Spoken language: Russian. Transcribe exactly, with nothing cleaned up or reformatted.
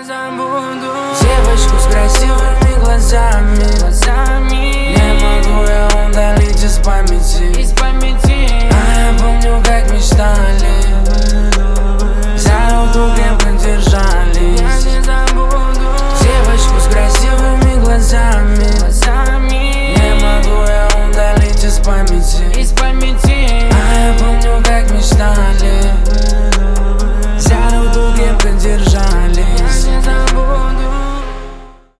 забуду девочку с красивыми глазами, глазами. Не могу я удалить из памяти, из памяти.